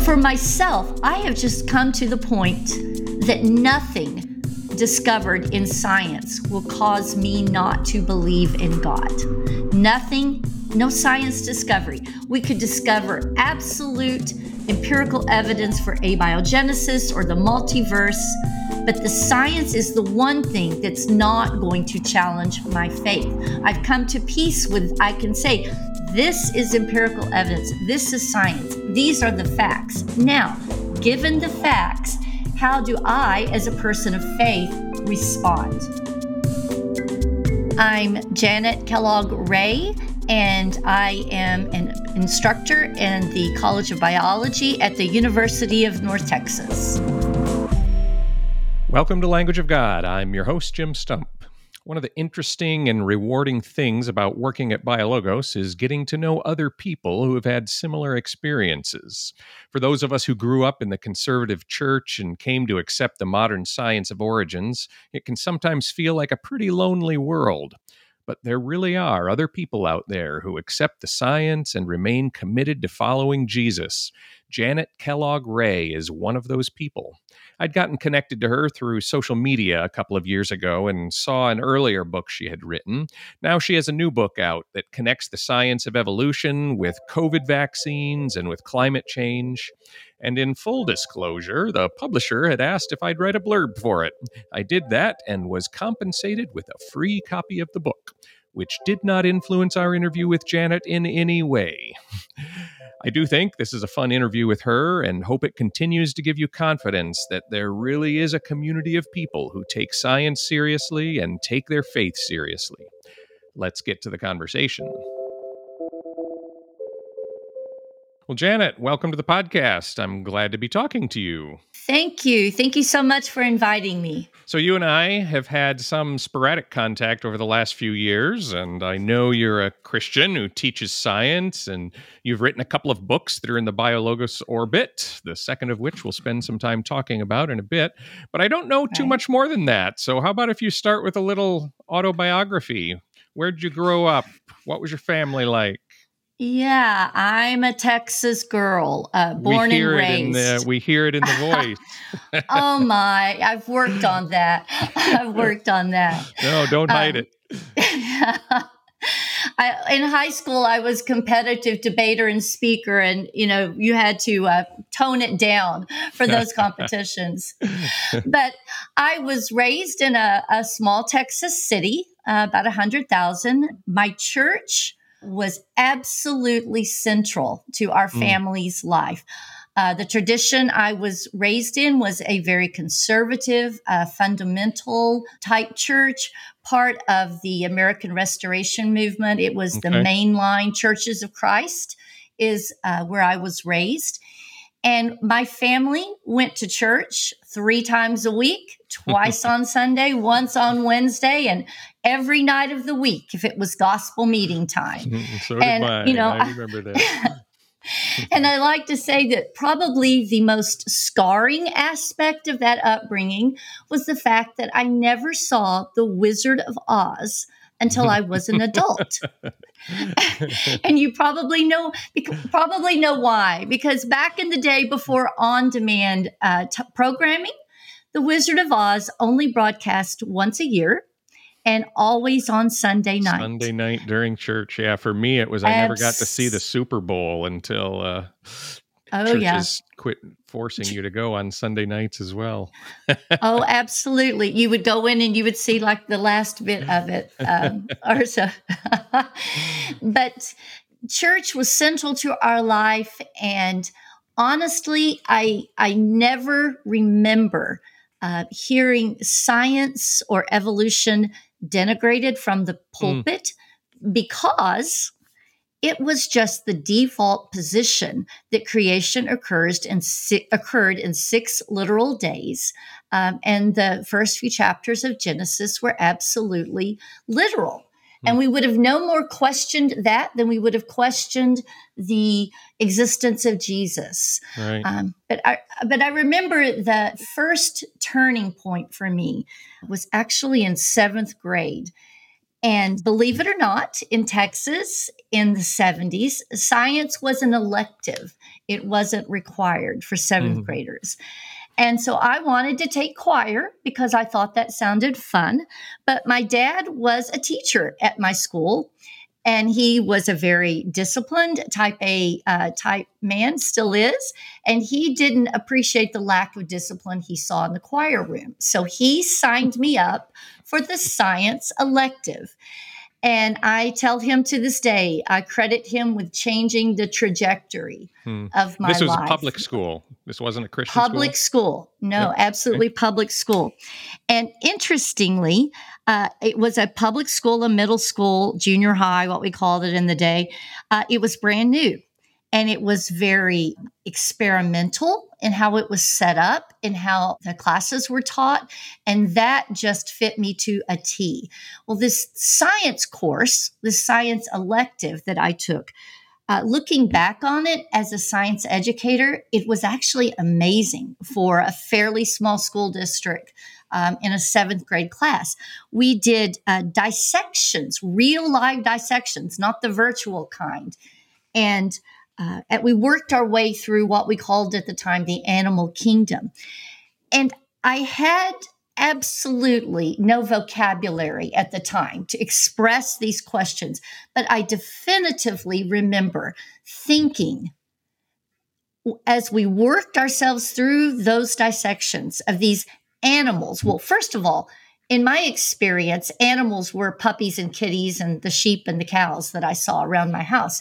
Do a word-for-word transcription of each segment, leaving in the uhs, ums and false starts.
For myself, I have just come to the point that nothing discovered in science will cause me not to believe in God. Nothing, no science discovery. We could discover absolute empirical evidence for abiogenesis or the multiverse, but the science is the one thing that's not going to challenge my faith. I've come to peace with, I can say, this is empirical evidence. This is science. These are the facts. Now, given the facts, how do I, as a person of faith, respond? I'm Janet Kellogg Ray, and I am an instructor in the College of Biology at the University of North Texas. Welcome to Language of God. I'm your host, Jim Stump. One of the interesting and rewarding things about working at BioLogos is getting to know other people who have had similar experiences. For those of us who grew up in the conservative church and came to accept the modern science of origins, it can sometimes feel like a pretty lonely world. But there really are other people out there who accept the science and remain committed to following Jesus. Janet Kellogg Ray is one of those people. I'd gotten connected to her through social media a couple of years ago and saw an earlier book she had written. Now she has a new book out that connects the science of evolution with COVID vaccines and with climate change. And in full disclosure, the publisher had asked if I'd write a blurb for it. I did that and was compensated with a free copy of the book, which did not influence our interview with Janet in any way. I do think this is a fun interview with her and hope it continues to give you confidence that there really is a community of people who take science seriously and take their faith seriously. Let's get to the conversation. Well, Janet, welcome to the podcast. I'm glad to be talking to you. Thank you. Thank you so much for inviting me. So you and I have had some sporadic contact over the last few years, and I know you're a Christian who teaches science, and you've written a couple of books that are in the BioLogos orbit, the second of which we'll spend some time talking about in a bit. But I don't know too Right. much more than that. So how about if you start with a little autobiography? Where'd you grow up? What was your family like? Yeah, I'm a Texas girl, uh, born we and hear it raised. in the, we hear it in the voice. Oh my, I've worked on that. I've worked on that. No, don't hide Um, it. I, in high school, I was competitive debater and speaker, and you know, you had to uh, tone it down for those competitions. But I was raised in a, a small Texas city, uh, about a hundred thousand. My church was absolutely central to our Mm. family's life. Uh, the tradition I was raised in was a very conservative, uh, fundamental type church, part of the American Restoration Movement. It was the Okay. mainline Churches of Christ is uh, where I was raised. And my family went to church three times a week, twice on Sunday, once on Wednesday, and every night of the week if it was gospel meeting time. So did And, mine. you know, I remember that. and I like to say that probably the most scarring aspect of that upbringing was the fact that I never saw The Wizard of Oz until I was an adult. And you probably know probably know why, because back in the day before on-demand uh, t- programming, The Wizard of Oz only broadcast once a year and always on Sunday night. Sunday night during church. Yeah, for me, it was I never got to see the Super Bowl until uh, Oh, churches yeah. quit forcing you to go on Sunday nights as well. Oh, absolutely. You would go in and you would see like the last bit of it um, or so. But church was central to our life. And honestly, I, I never remember uh, hearing science or evolution denigrated from the pulpit mm. because it was just the default position that creation occurs in si- occurred in six literal days. Um, and the first few chapters of Genesis were absolutely literal. Hmm. And we would have no more questioned that than we would have questioned the existence of Jesus. Right. Um, but I, but I remember the first turning point for me was actually in seventh grade. And believe it or not, in Texas in the seventies, science was an elective. It wasn't required for seventh Mhm. graders. And so I wanted to take choir because I thought that sounded fun. But my dad was a teacher at my school, and he was a very disciplined type A uh, type man, still is. And he didn't appreciate the lack of discipline he saw in the choir room. So he signed me up for the science elective. And I tell him to this day, I credit him with changing the trajectory Hmm. of my This was a life. public school. This wasn't a Christian Public school? school. No, Yep. absolutely public school. And interestingly, uh, it was a public school, a middle school, junior high, what we called it in the day. Uh, it was brand new. And it was very experimental in how it was set up and how the classes were taught. And that just fit me to a T. Well, this science course, this science elective that I took, uh, looking back on it as a science educator, it was actually amazing for a fairly small school district um, in a seventh grade class. We did uh, dissections, real live dissections, not the virtual kind. And uh, and we worked our way through what we called at the time the animal kingdom. And I had absolutely no vocabulary at the time to express these questions, but I definitively remember thinking as we worked ourselves through those dissections of these animals. Well, first of all, in my experience, animals were puppies and kitties and the sheep and the cows that I saw around my house,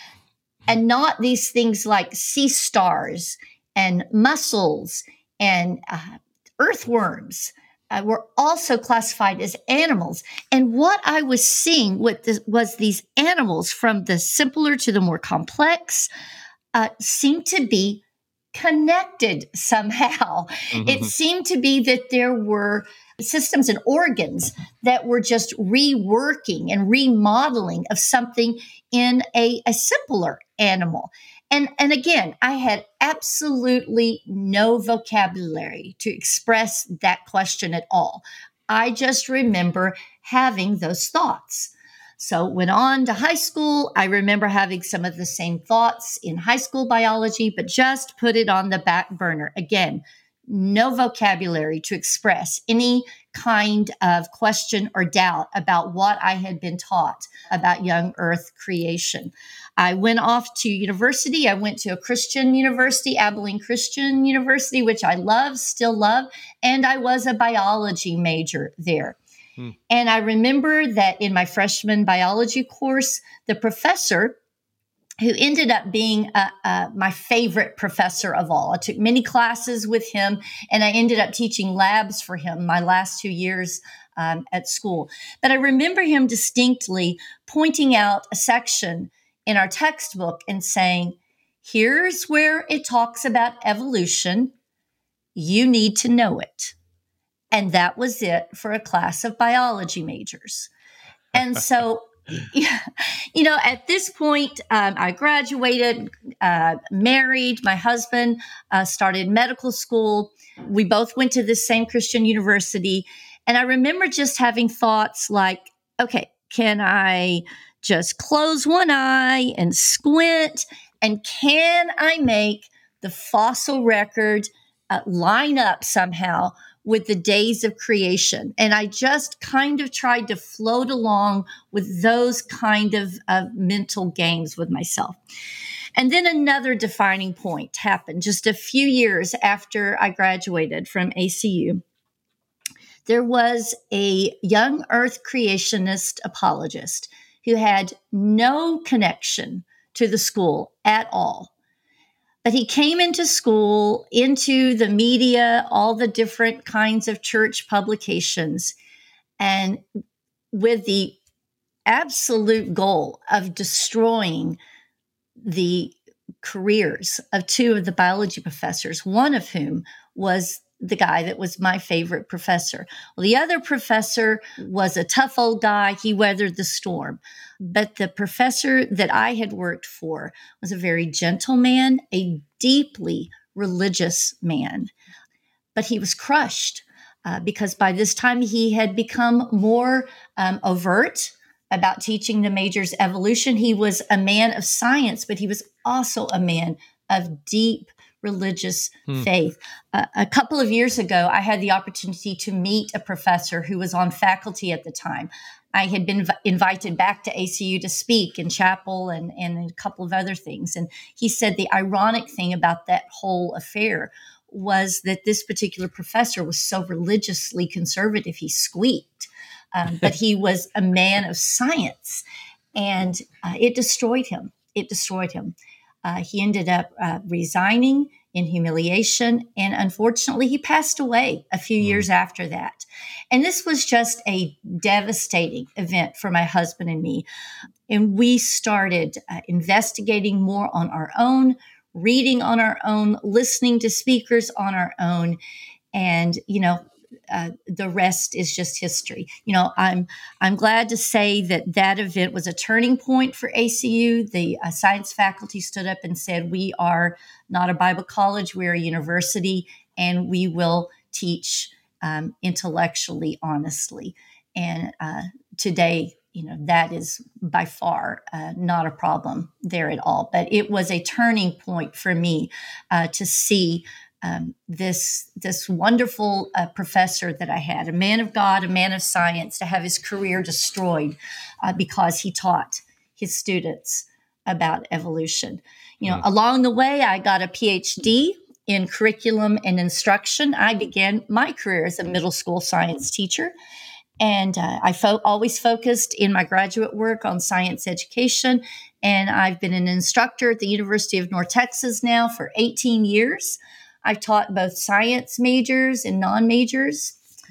and not these things like sea stars and mussels and uh, earthworms uh, were also classified as animals. And what I was seeing with this, was these animals, from the simpler to the more complex, uh, seemed to be connected somehow. It Mhm. seemed to be that there were systems and organs that were just reworking and remodeling of something in a, a simpler animal. And, and again, I had absolutely no vocabulary to express that question at all. I just remember having those thoughts. So went on to high school. I remember having some of the same thoughts in high school biology, but just put it on the back burner. Again, no vocabulary to express any kind of question or doubt about what I had been taught about young earth creation. I went off to university. I went to a Christian university, Abilene Christian University, which I love, still love, and I was a biology major there. Hmm. And I remember that in my freshman biology course, the professor, who ended up being uh, uh, my favorite professor of all. I took many classes with him, and I ended up teaching labs for him my last two years um, at school. But I remember him distinctly pointing out a section in our textbook and saying, here's where it talks about evolution. You need to know it. And that was it for a class of biology majors. And so, you know, at this point, um, I graduated, uh, married, my husband uh, started medical school. We both went to the same Christian university. And I remember just having thoughts like, okay, can I just close one eye and squint? And can I make the fossil record uh, line up somehow with the days of creation? And I just kind of tried to float along with those kind of, of mental games with myself. And then another defining point happened just a few years after I graduated from A C U. There was a young earth creationist apologist who had no connection to the school at all. But he came into school, into the media, all the different kinds of church publications, and with the absolute goal of destroying the careers of two of the biology professors, one of whom was the guy that was my favorite professor. Well, the other professor was a tough old guy. He weathered the storm. But the professor that I had worked for was a very gentle man, a deeply religious man. But he was crushed uh, because by this time he had become more um, overt about teaching the majors evolution. He was a man of science, but he was also a man of deep religious Hmm. faith. Uh, a couple of years ago, I had the opportunity to meet a professor who was on faculty at the time. I had been v- invited back to A C U to speak in chapel and, and a couple of other things. And he said the ironic thing about that whole affair was that this particular professor was so religiously conservative, he squeaked. Um, but he was a man of science, and uh, it destroyed him. It destroyed him. Uh, he ended up uh, resigning in humiliation, and unfortunately, he passed away a few Mm. years after that. And this was just a devastating event for my husband and me. And we started uh, investigating more on our own, reading on our own, listening to speakers on our own. And, you know, uh, the rest is just history. You know, I'm I'm glad to say that that event was a turning point for A C U. The uh, science faculty stood up and said, "We are not a Bible college; we're a university, and we will teach um, intellectually, honestly." And uh, today, you know, that is by far uh, not a problem there at all. But it was a turning point for me uh, to see um, this this wonderful uh, professor that I had, a man of God, a man of science, to have his career destroyed uh, because he taught his students about evolution. You know, Mm. along the way, I got a P H D in curriculum and instruction. I began my career as a middle school science teacher. And uh, I fo- always focused in my graduate work on science education. And I've been an instructor at the University of North Texas now for eighteen years. I've taught both science majors and non-majors.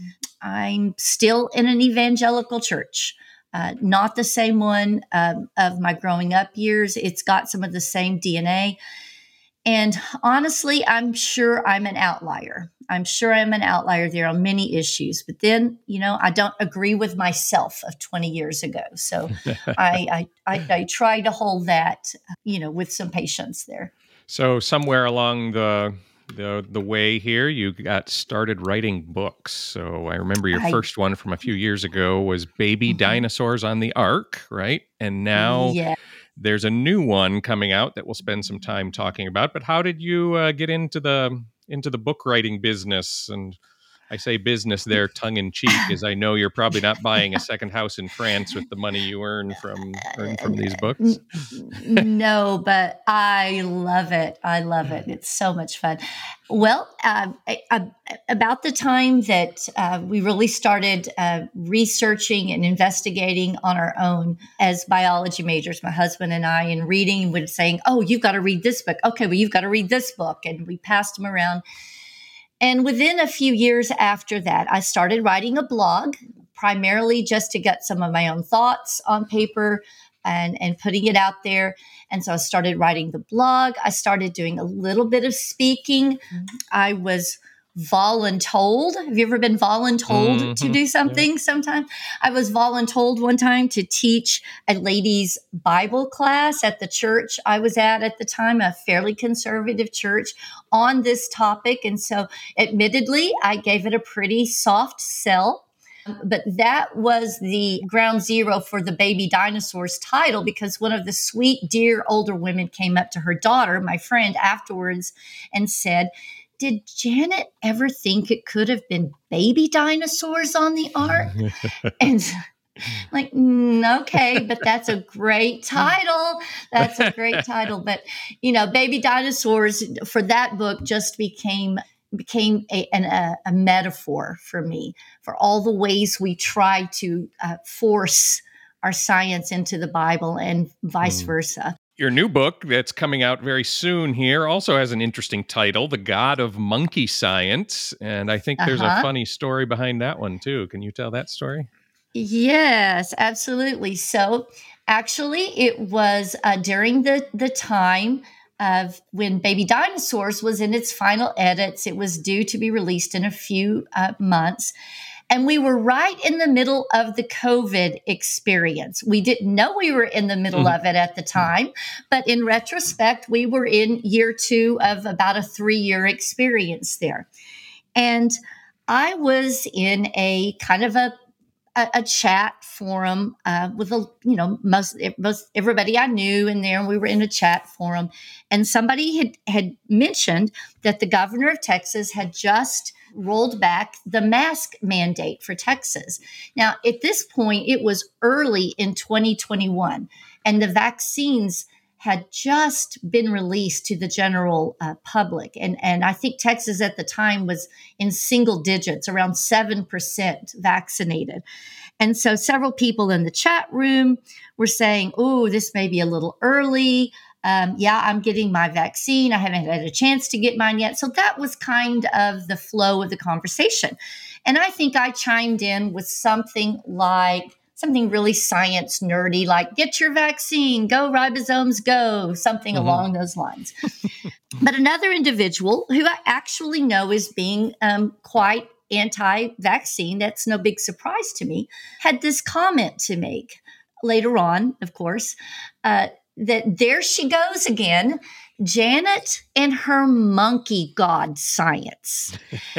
I'm still in an evangelical church, uh, not the same one um, of my growing up years. It's got some of the same D N A. And honestly, I'm sure I'm an outlier. I'm sure I'm an outlier there on many issues. But then, you know, I don't agree with myself of twenty years ago. So I, I, I, I try to hold that, you know, with some patience there. So somewhere along the the the way here, you got started writing books. So I remember your I, first one from a few years ago was Baby mhm. Dinosaurs on the Ark, right? And now Yeah. there's a new one coming out that we'll spend some time talking about. But how did you uh, get into the into the book writing business? And I say business there tongue in cheek, as I know you're probably not buying a second house in France with the money you earn from earn from these books. N- No, but I love it. I love it. It's so much fun. Well, uh, I, I, about the time that uh, we really started uh, researching and investigating on our own as biology majors, my husband and I, and reading, would saying, "Oh, you've got to read this book. Okay, well, you've got to read this book," and we passed them around. And within a few years after that, I started writing a blog, primarily just to get some of my own thoughts on paper and, and putting it out there. And so I started writing the blog. I started doing a little bit of speaking. I was voluntold. Have you ever been voluntold to Hmm. do Yeah. something sometime? I was voluntold one time to teach a ladies' Bible class at the church I was at at the time, a fairly conservative church, on this topic. And so, admittedly, I gave it a pretty soft sell. But that was the ground zero for the Baby Dinosaurs title, because one of the sweet, dear older women came up to her daughter, my friend, afterwards and said, "Did Janet ever think it could have been baby dinosaurs on the ark?" And like, mm, okay, but that's a great title. That's a great title. But, you know, Baby Dinosaurs for that book just became became a, an, a, a metaphor for me for all the ways we try to uh, force our science into the Bible and vice Mm. versa. Your new book that's coming out very soon here also has an interesting title, The God of Monkey Science. And I think there's a Uh-huh. funny story behind that one, too. Can you tell that story? Yes, absolutely. So actually, it was uh, during the, the time of when Baby Dinosaurs was in its final edits. It was due to be released in a few uh, months. And we were right in the middle of the COVID experience. We didn't know we were in the middle of it at the time, but in retrospect, we were in year two of about a three year experience there. And I was in a kind of a a, a chat forum uh, with a you know most most everybody I knew in there, and we were in a chat forum, and somebody had had mentioned that the governor of Texas had just rolled back the mask mandate for Texas. Now, at this point, it was early in twenty twenty-one, and the vaccines had just been released to the general uh, public. And, and I think Texas at the time was in single digits, around seven percent vaccinated. And so several people in the chat room were saying, oh, this may be a little early. Um, yeah, I'm getting my vaccine. I haven't had a chance to get mine yet. So that was kind of the flow of the conversation. And I think I chimed in with something like, something really science nerdy, like get your vaccine, go ribosomes, go, something mm-hmm. along those lines. But another individual who I actually know is being um, quite anti-vaccine, that's no big surprise to me, had this comment to make later on, of course, uh, that there she goes again, Janet and her monkey god science.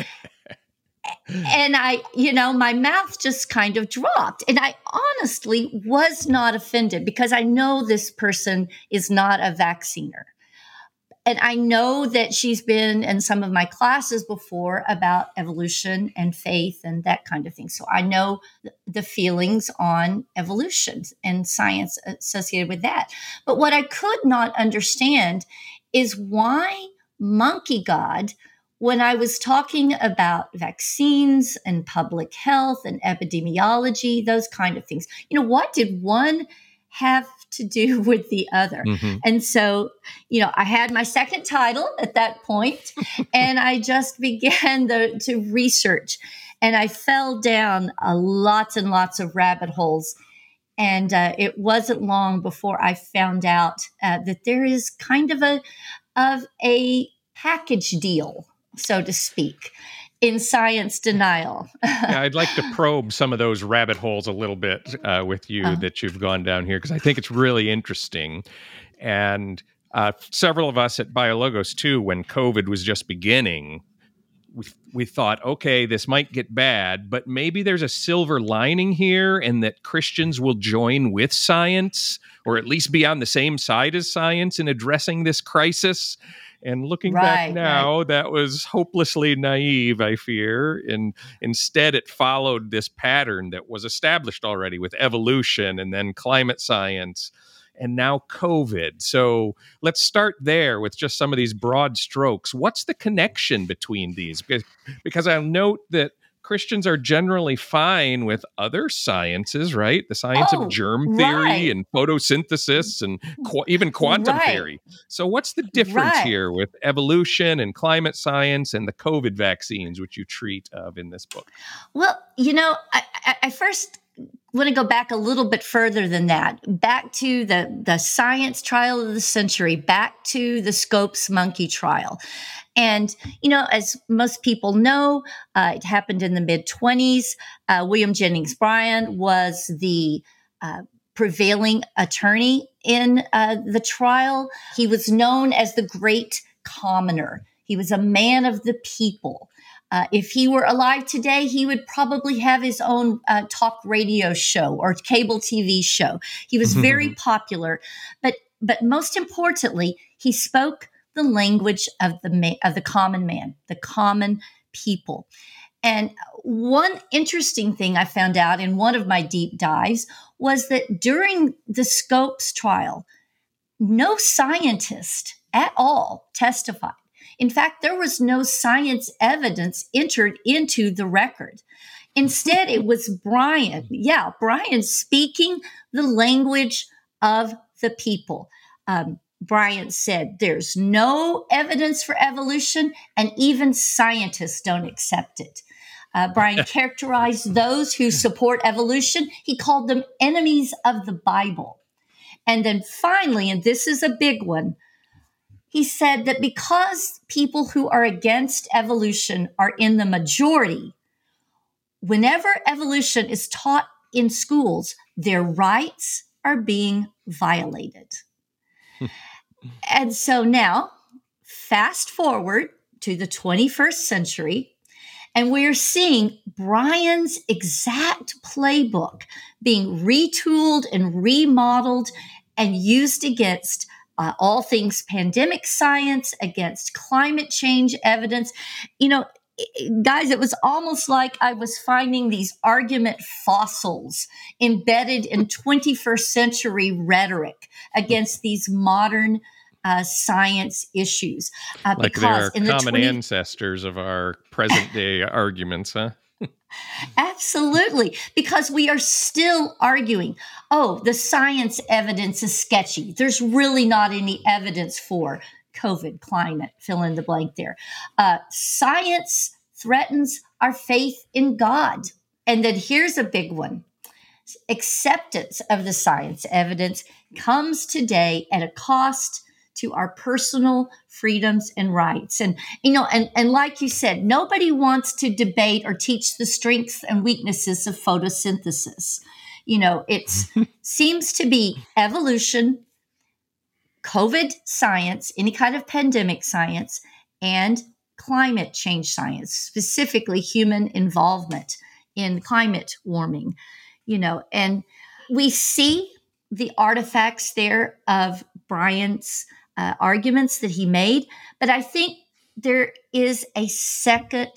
And I, you know, my mouth just kind of dropped. And I honestly was not offended because I know this person is not a vacciner. And I know that she's been in some of my classes before about evolution and faith and that kind of thing. So I know the feelings on evolution and science associated with that. But what I could not understand is why Monkey God, when I was talking about vaccines and public health and epidemiology, those kind of things, you know, what did one have to do with the other? Mm-hmm. And so, you know, I had my second title at that point, and I just began the, to research, and I fell down uh, lots and lots of rabbit holes. And uh, it wasn't long before I found out uh, that there is kind of a of a package deal, so to speak, in science denial. Yeah, I'd like to probe some of those rabbit holes a little bit uh, with you uh, that you've gone down here, because I think it's really interesting. And uh, several of us at BioLogos, too, when COVID was just beginning, we, we thought, okay, this might get bad, but maybe there's a silver lining here, and that Christians will join with science, or at least be on the same side as science in addressing this crisis. And looking right, back now, right. that was hopelessly naive, I fear. And instead, it followed this pattern that was established already with evolution and then climate science and now COVID. So let's start there with just some of these broad strokes. What's the connection between these? Because, because I'll note that Christians are generally fine with other sciences, right? The science oh, of germ theory right. and photosynthesis and qu- even quantum right. theory. So what's the difference right. here with evolution and climate science and the COVID vaccines, which you treat of in this book? Well, you know, I, I first want to go back a little bit further than that, back to the, the science trial of the century, back to the Scopes monkey trial. And, you know, as most people know, uh, it happened in the mid-twenties. Uh, William Jennings Bryan was the uh, prevailing attorney in uh, the trial. He was known as the Great Commoner. He was a man of the people. Uh, if he were alive today, he would probably have his own uh, talk radio show or cable T V show. He was very popular, but but most importantly, he spoke the language of the ma- of the common man, the common people. And one interesting thing I found out in one of my deep dives was that during the Scopes trial, no scientist at all testified. In fact, there was no science evidence entered into the record. Instead, it was Bryan. Yeah, Bryan speaking the language of the people. Um, Bryan said there's no evidence for evolution, and even scientists don't accept it. Uh, Bryan characterized those who support evolution. He called them enemies of the Bible. And then finally, and this is a big one, he said that because people who are against evolution are in the majority, whenever evolution is taught in schools, their rights are being violated. And so now, fast forward to the twenty-first century, And we're seeing Brian's exact playbook being retooled and remodeled and used against uh, all things pandemic science, against climate change evidence. You know, guys, it was almost like I was finding these argument fossils embedded in twenty-first century rhetoric against these modern uh, science issues. Uh, Like because they're in the common twenty ancestors of our present day arguments, huh? Absolutely, because we are still arguing, oh, the science evidence is sketchy. There's really not any evidence for COVID, climate, fill in the blank there. Uh, science threatens our faith in God. And then here's a big one. Acceptance of the science evidence comes today at a cost to our personal freedoms and rights. And, you know, and, and like you said, nobody wants to debate or teach the strengths and weaknesses of photosynthesis. You know, it seems to be evolution, COVID science, any kind of pandemic science, and climate change science, specifically human involvement in climate warming, you know, and we see the artifacts there of Brian's uh, arguments that he made. But I think there is a second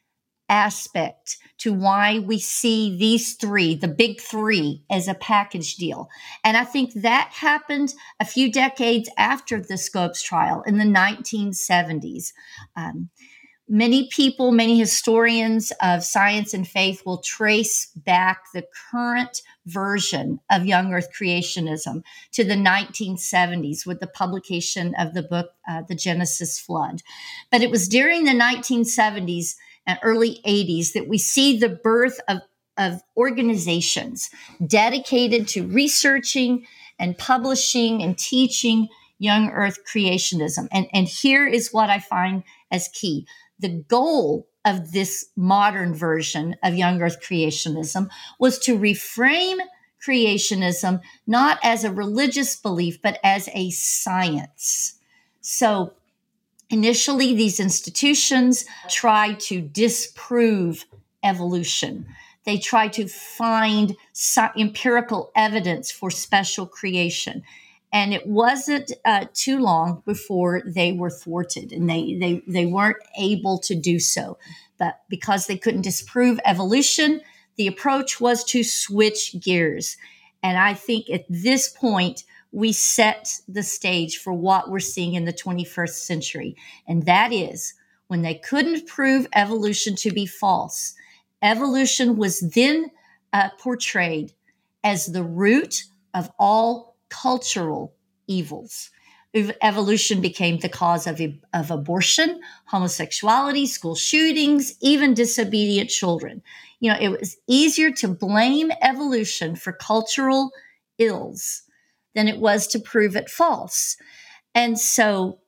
aspect to why we see these three, the big three, as a package deal. And I think that happened a few decades after the Scopes trial in the nineteen seventies. Um, Many people, many historians of science and faith will trace back the current version of young earth creationism to the nineteen seventies with the publication of the book, uh, The Genesis Flood. But it was during the nineteen seventies and early eighties that we see the birth of, of organizations dedicated to researching and publishing and teaching young earth creationism. And, and here is what I find as key. The goal of this modern version of young earth creationism was to reframe creationism not as a religious belief, but as a science. So initially, these institutions tried to disprove evolution. They tried to find empirical evidence for special creation. And it wasn't uh, too long before they were thwarted, and they, they they weren't able to do so. But because they couldn't disprove evolution, the approach was to switch gears. And I think at this point, we set the stage for what we're seeing in the twenty-first century. And that is when they couldn't prove evolution to be false, evolution was then uh, portrayed as the root of all cultural evils. Evolution became the cause of, of abortion, homosexuality, school shootings, even disobedient children. You know, it was easier to blame evolution for cultural ills than it was to prove it false. And so,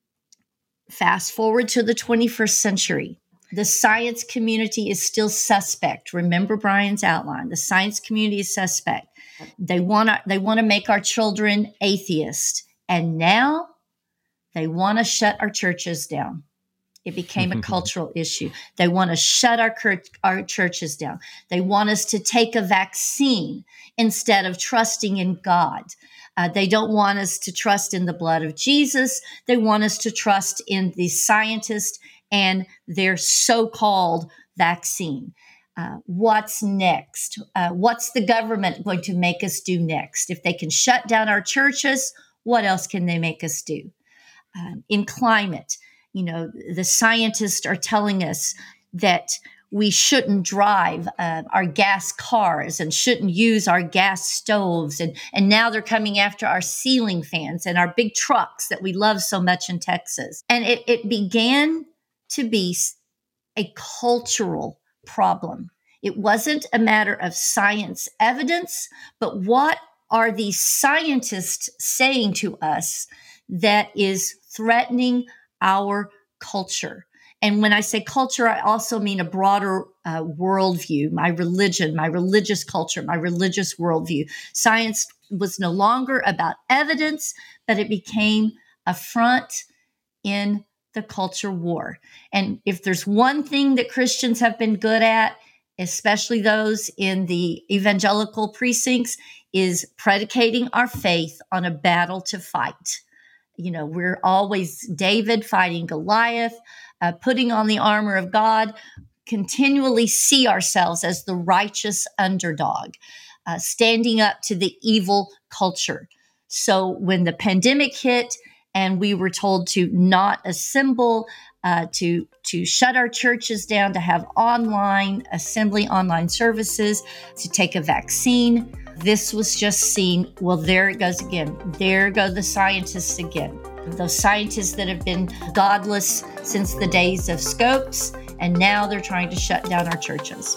fast forward to the twenty-first century. The science community is still suspect. Remember Brian's outline. The science community is suspect. They want to they want to make our children atheists. And now they want to shut our churches down. It became a cultural issue. They want to shut our, our churches down. They want us to take a vaccine instead of trusting in God. Uh, they don't want us to trust in the blood of Jesus. They want us to trust in the scientists and their so-called vaccine. Uh, what's next? Uh, what's the government going to make us do next? If they can shut down our churches, what else can they make us do? Um, in climate, you know, the scientists are telling us that we shouldn't drive uh, our gas cars and shouldn't use our gas stoves. And, and now they're coming after our ceiling fans and our big trucks that we love so much in Texas. And it, it began to be a cultural problem. It wasn't a matter of science evidence, but what are these scientists saying to us that is threatening our culture? And when I say culture, I also mean a broader uh, worldview, my religion, my religious culture, my religious worldview. Science was no longer about evidence, but it became a front in the culture war. And if there's one thing that Christians have been good at, especially those in the evangelical precincts, is predicating our faith on a battle to fight. You know, we're always David fighting Goliath, uh, putting on the armor of God, continually see ourselves as the righteous underdog, uh, standing up to the evil culture. So when the pandemic hit and we were told to not assemble, uh, to to shut our churches down, to have online assembly, online services, to take a vaccine, this was just seen, well, there it goes again. There go the scientists again. Those scientists that have been godless since the days of Scopes, and now they're trying to shut down our churches.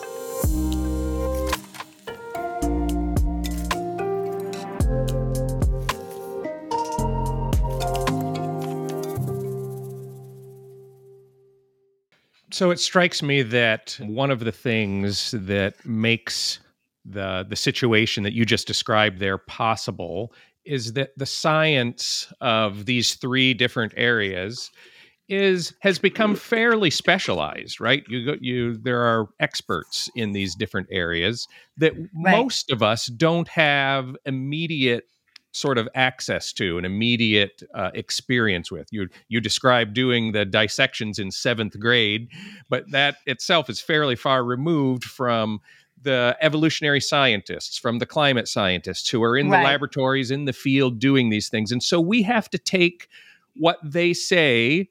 So it strikes me that one of the things that makes the the situation that you just described there possible is that the science of these three different areas is has become fairly specialized, right? You go, you there are experts in these different areas that Right. most of us don't have immediate sort of access to, an immediate uh, experience with. You you described doing the dissections in seventh grade, but that itself is fairly far removed from the evolutionary scientists, from the climate scientists who are in the Right. laboratories, in the field doing these things. And so we have to take what they say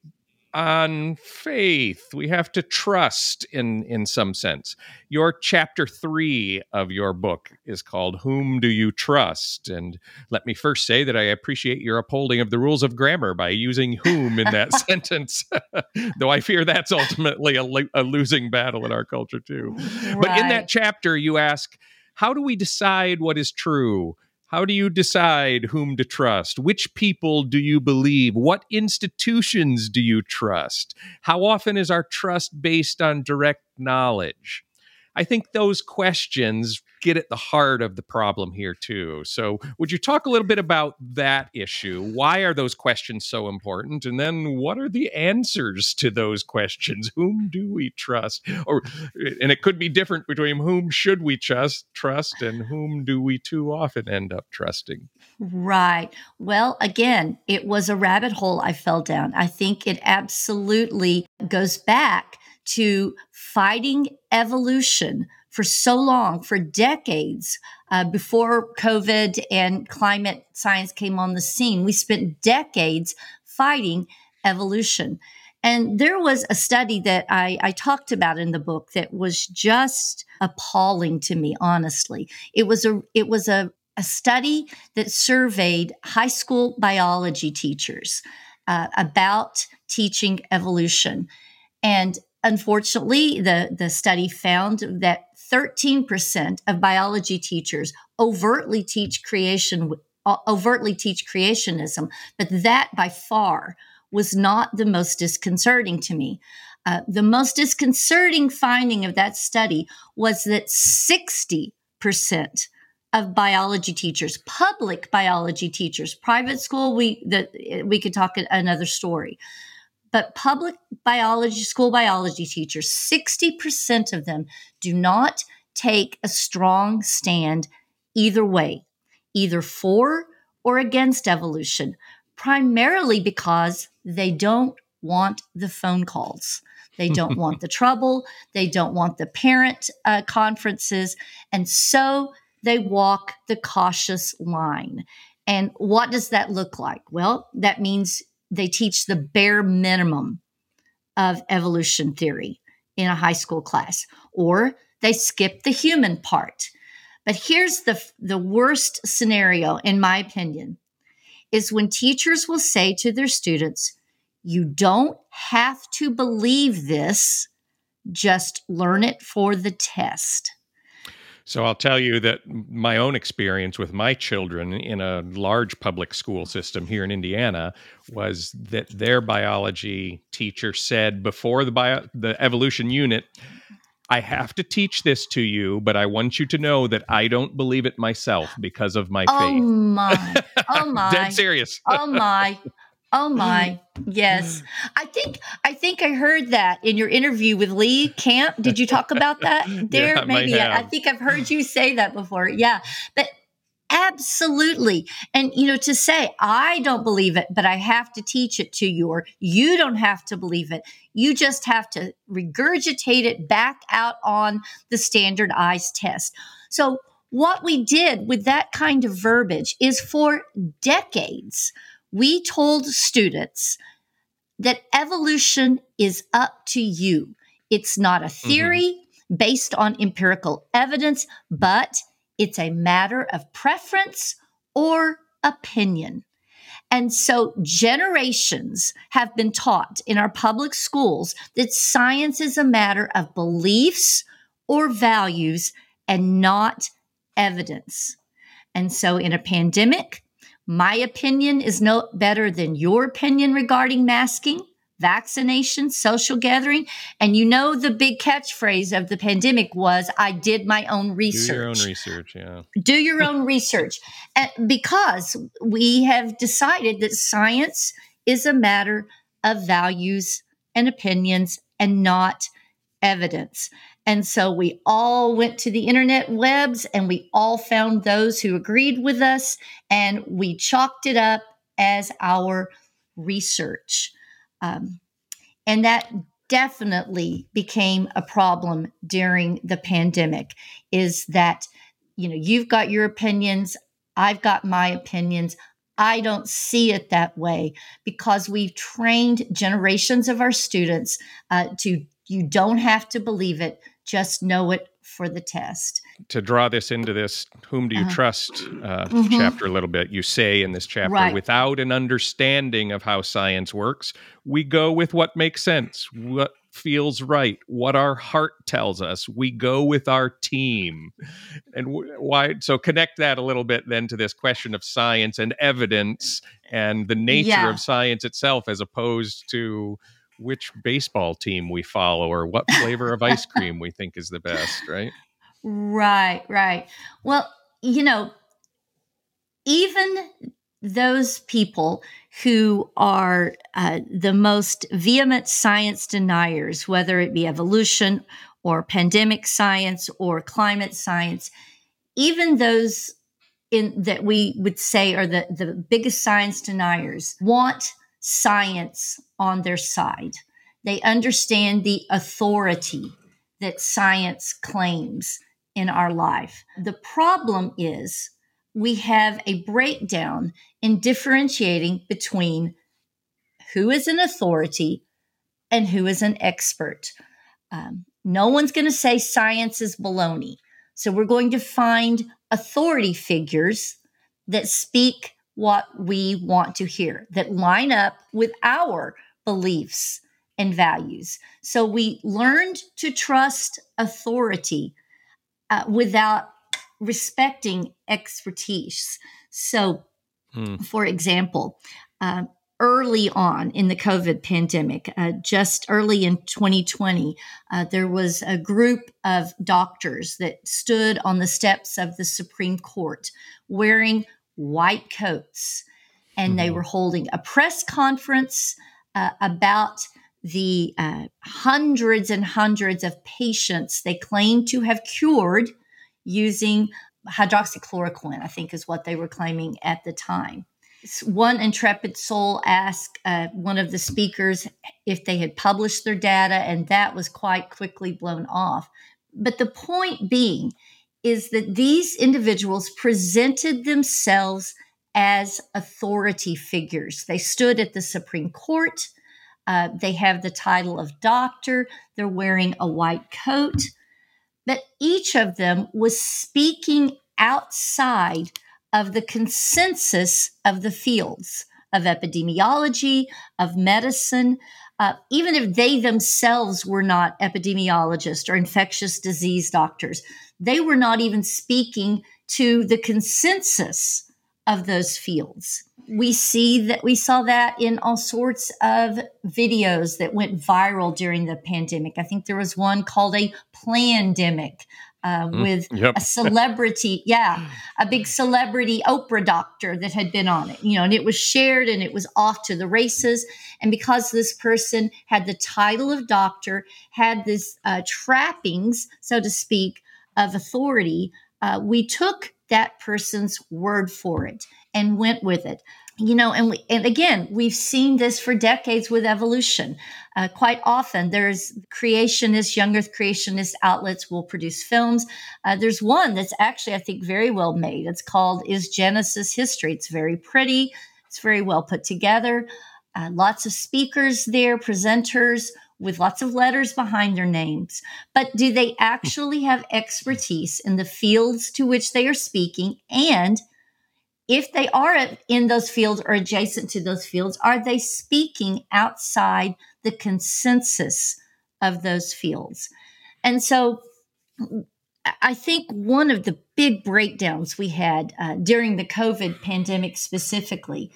on faith. We have to trust in in some sense. Your chapter three of your book is called Whom Do You Trust? And let me first say that I appreciate your upholding of the rules of grammar by using whom in that sentence, though I fear that's ultimately a, lo- a losing battle in our culture too. But in that Right. chapter, you ask, how do we decide what is true? How do you decide whom to trust? Which people do you believe? What institutions do you trust? How often is our trust based on direct knowledge? I think those questions get at the heart of the problem here, too. So, would you talk a little bit about that issue? Why are those questions so important? And then, what are the answers to those questions? Whom do we trust? Or, and it could be different between whom should we trust, trust, and whom do we too often end up trusting? Right. Well, again, it was a rabbit hole I fell down. I think it absolutely goes back to fighting evolution for so long, for decades, uh, before COVID and climate science came on the scene. We spent decades fighting evolution. And there was a study that I, I talked about in the book that was just appalling to me, honestly. It was a it was a, a study that surveyed high school biology teachers uh, about teaching evolution. And unfortunately, the, the study found that thirteen percent of biology teachers overtly teach creation, overtly teach creationism, but that by far was not the most disconcerting to me. Uh, the most disconcerting finding of that study was that sixty percent of biology teachers, public biology teachers, private school, we that we could talk another story. But public biology, school biology teachers, sixty percent of them do not take a strong stand either way, either for or against evolution, primarily because they don't want the phone calls. They don't want the trouble. They don't want the parent uh, conferences. And so they walk the cautious line. And what does that look like? Well, that means they teach the bare minimum of evolution theory in a high school class, or they skip the human part. But here's the, the worst scenario, in my opinion, is when teachers will say to their students, you don't have to believe this, just learn it for the test. So I'll tell you that my own experience with my children in a large public school system here in Indiana was that their biology teacher said before the bio, the evolution unit, I have to teach this to you, but I want you to know that I don't believe it myself because of my Oh faith. my, oh my, Dead serious. oh my. Oh my, yes. I think I think I heard that in your interview with Lee Camp. Did you talk about that Yeah, there? I might Maybe I, I have. think I've heard you say that before. Yeah. But absolutely. And you know, to say I don't believe it, but I have to teach it to you, or you don't have to believe it. You just have to regurgitate it back out on the standardized test. So what we did with that kind of verbiage is for decades we told students that evolution is up to you. It's not a hmm theory based on empirical evidence, but it's a matter of preference or opinion. And so generations have been taught in our public schools that science is a matter of beliefs or values and not evidence. And so in a pandemic, my opinion is no better than your opinion regarding masking, vaccination, social gathering. And you know, the big catchphrase of the pandemic was, I did my own research. Do your own research, yeah. Do your own research. And because we have decided that science is a matter of values and opinions and not evidence. And so we all went to the internet webs and we all found those who agreed with us, and we chalked it up as our research. Um, and that definitely became a problem during the pandemic, is that, you know, you've got your opinions, I've got my opinions. I don't see it that way, because we've trained generations of our students uh, to, you don't have to believe it, just know it for the test. To draw this into this whom do you Uh, trust uh, mhm. chapter a little bit, you say in this chapter, Right. without an understanding of how science works, we go with what makes sense, what feels right, what our heart tells us. We go with our team. And w- why? So connect that a little bit then to this question of science and evidence and the nature Yeah. of science itself, as opposed to which baseball team we follow or what flavor of ice cream we think is the best, right? Right, right. Well, you know, even those people who are uh, the most vehement science deniers, whether it be evolution or pandemic science or climate science, even those in that we would say are the, the biggest science deniers, want science on their side. They understand the authority that science claims in our life. The problem is we have a breakdown in differentiating between who is an authority and who is an expert. Um, no one's going to say science is baloney. So we're going to find authority figures that speak what we want to hear, that line up with our beliefs and values. So we learned to trust authority uh, without respecting expertise. So, Hmm. for example, uh, early on in the COVID pandemic, uh, just early in twenty twenty, uh, there was a group of doctors that stood on the steps of the Supreme Court wearing white coats, and they Mhm. were holding a press conference uh, about the uh, hundreds and hundreds of patients they claimed to have cured using hydroxychloroquine, I think is what they were claiming at the time. One intrepid soul asked uh, one of the speakers if they had published their data, and that was quite quickly blown off. But the point being is that these individuals presented themselves as authority figures. They stood at the Supreme Court. Uh, they have the title of doctor. They're wearing a white coat. But each of them was speaking outside of the consensus of the fields of epidemiology, of medicine, uh, even if they themselves were not epidemiologists or infectious disease doctors. They were not even speaking to the consensus of those fields. We see that we saw that in all sorts of videos that went viral during the pandemic. I think there was one called a plandemic, uh, Mm, with yep. a celebrity, yeah, a big celebrity Oprah doctor that had been on it, you know, and it was shared and it was off to the races. And because this person had the title of doctor, had this uh, trappings, so to speak, of authority, uh, we took that person's word for it and went with it. You know, and we, and again, we've seen this for decades with evolution. Uh, quite often, there's creationist, young Earth creationist outlets will produce films. Uh, there's one that's actually, I think, very well made. It's called "Is Genesis History?" It's very pretty. It's very well put together. Uh, lots of speakers there, presenters with lots of letters behind their names. But do they actually have expertise in the fields to which they are speaking? And if they are in those fields or adjacent to those fields, are they speaking outside the consensus of those fields? And so I think one of the big breakdowns we had uh, during the COVID pandemic specifically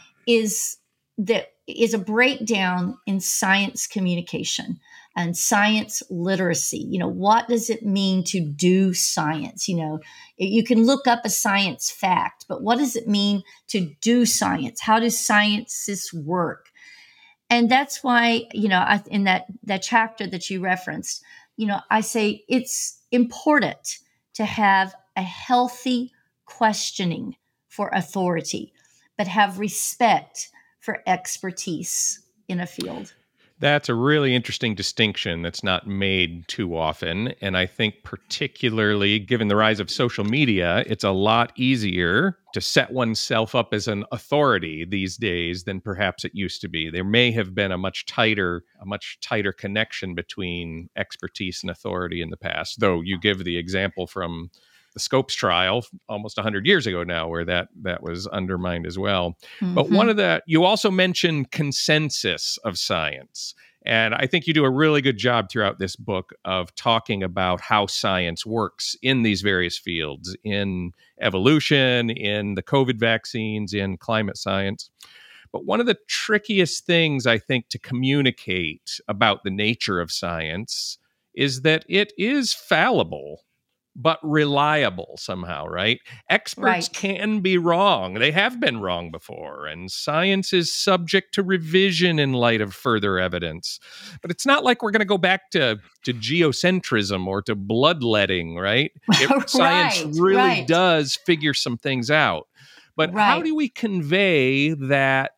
is that is a breakdown in science communication and science literacy. You know, what does it mean to do science? You know, you can look up a science fact, but what does it mean to do science? How do scientists work? And that's why, you know, I, in that, that chapter that you referenced, you know, I say it's important to have a healthy questioning for authority, but have respect for expertise in a field. That's a really interesting distinction that's not made too often. And I think particularly given the rise of social media, it's a lot easier to set oneself up as an authority these days than perhaps it used to be. There may have been a much tighter, a much tighter connection between expertise and authority in the past, though you give the example from the Scopes trial almost one hundred years ago now, where that that was undermined as well. Mm-hmm. But one of the, you also mentioned consensus of science. And I think you do a really good job throughout this book of talking about how science works in these various fields, in evolution, in the COVID vaccines, in climate science. But one of the trickiest things, I think, to communicate about the nature of science is that it is fallible, but reliable somehow, right? Experts right. can be wrong. They have been wrong before, and science is subject to revision in light of further evidence. But it's not like we're going to go back to, to geocentrism or to bloodletting, right? It, right, science really right. does figure some things out. But right. how do we convey that,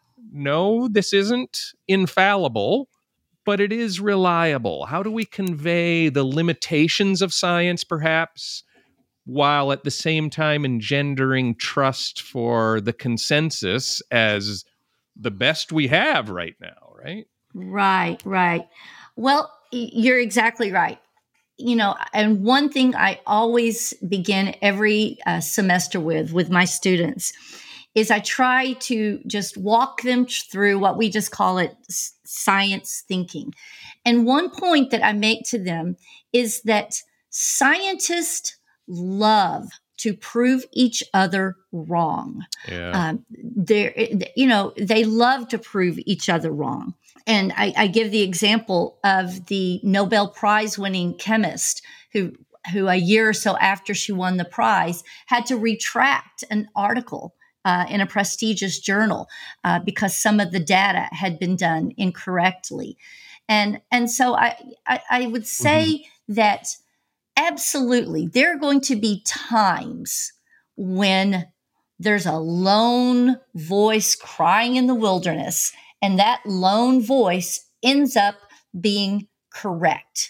no, this isn't infallible, but it is reliable? How do we convey the limitations of science, perhaps, while at the same time engendering trust for the consensus as the best we have right now, right? Right, right. Well, you're exactly right. You know, and one thing I always begin every uh, semester with, with my students, is I try to just walk them through what we just call it science thinking. And one point that I make to them is that scientists love to prove each other wrong. Yeah. Um, they're, you know, they love to prove each other wrong. And I, I give the example of the Nobel Prize winning chemist who, who a year or so after she won the prize had to retract an article Uh, in a prestigious journal uh, because some of the data had been done incorrectly. And, and so I, I, I would say mm-hmm. that absolutely there are going to be times when there's a lone voice crying in the wilderness, and that lone voice ends up being correct.